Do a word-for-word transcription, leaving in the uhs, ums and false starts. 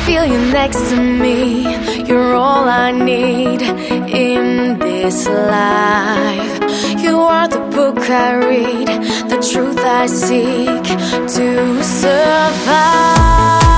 feel you next to me. You're all I need in this life. You are the book I read, the truth I seek to survive.